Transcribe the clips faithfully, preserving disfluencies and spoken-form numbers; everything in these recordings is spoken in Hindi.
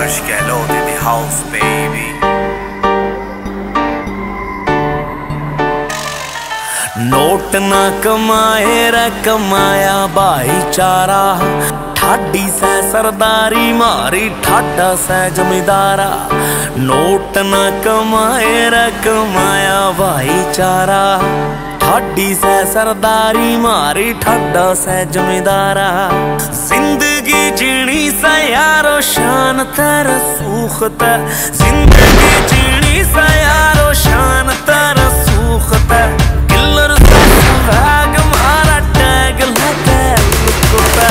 Rush Galot in the house, baby. Note ना कमाए रे कमाया भाईचारा, ठाडी से सरदारी मारी ठाडा से जमींदारा। नोट ना कमाए रे कमाया भाईचारा, ठाडी से सरदारी मारी ठाडा से जमींदारा। जिंदगी जीनी से यारो शान तर सूख ते, जिंदगी जीनी से यारो शान तर सूख ते। किलर से भाग मारा टैग लगे लुक पे,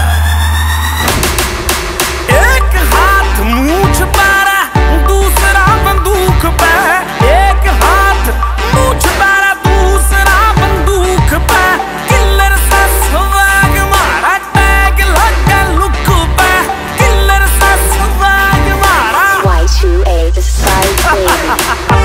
एक हाथ मूछ पारा दूसरा बंदूक पे, एक हाथ मूछ पारा दूसरा बंदूक पे। किलर से भाग मारा टैग लगे लुक पे, किलर से भाग मारा। Y two A the side baby।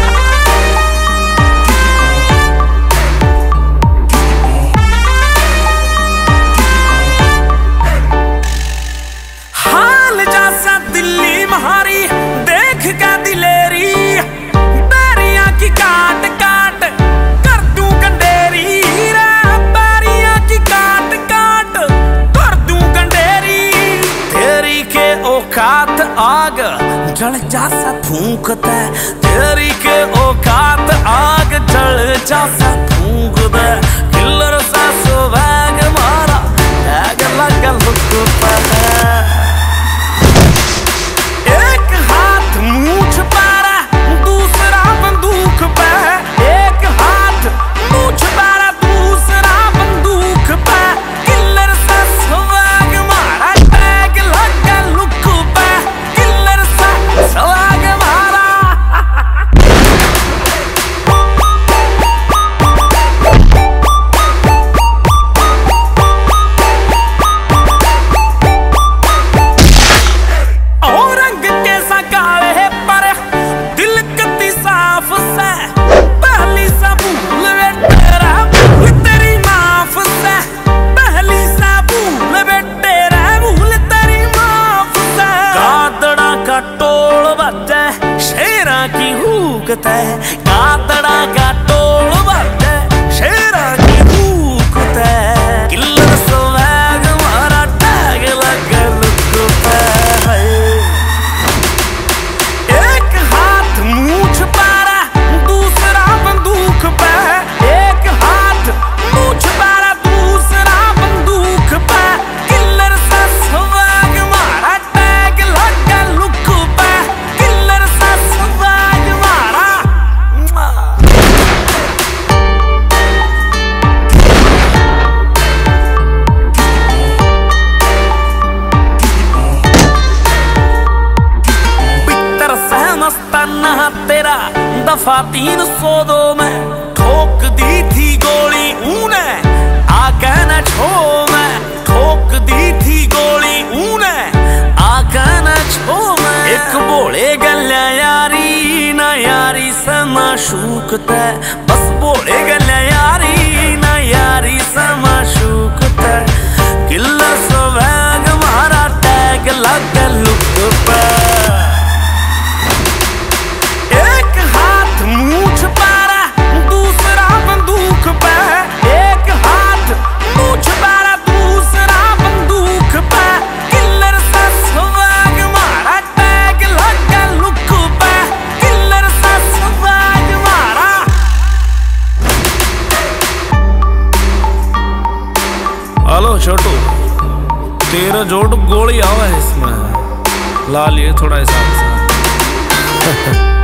हारी देख के दिलेरी, बैरियां की काट काट कर दूं गंडेरी रे, बैरियां की काट काट कर दूं गंडेरी। तेरी के औकात आग जल जासा फूंकता, तेरी के औकात आग जल जासा फूंक दे। किलर सा स्वैग मारा टैग लगा लुक पे, एक हाथ मूछ पारा दूसरा बंदूक पे, एक हाथ मूछ पारा दूसरा बंदूक पे। किलर से स्वैग मारा टैग लगा लुक पे, किलर से स्वैग मारा। कातड़ा का टोल बजे शेरा की भूख ते। किलर स्वैग मारा टैग लगे लुक पे, एक हाथ मूछ पारा दूसरा बंदूक पे, एक हाथ मूछ पारा दूसरा बंदूक पे। किलर से स्वैग मारा टैग लगे लुक पे, किलर से स्वैग मारा। बितर सहमस्ताना तेरा दफा तीन सौ दो में ठोक दी थी गोली ऊने आके न छो में, ठोक दी थी गोली ऊने आके न छो में। एक बोले गल्या यारी ना यारी से माशूक ते, बस बोले गल्या यारी ना यारी से माशूक ते। किलर स्वैग मारा टैग लगे लुक पे, एक हाथ मूछ पारा दूसरा बंदूक पे, एक हाथ मूछ पारा दूसरा बंदूक पे। किलर से स्वैग मारा टैग लगे लुक पे, किलर से स्वैग मारा। हेलो छोटू, तेरा जोड़ गोली आवा है इसमें, ला लिए थोड़ा हिसाब से।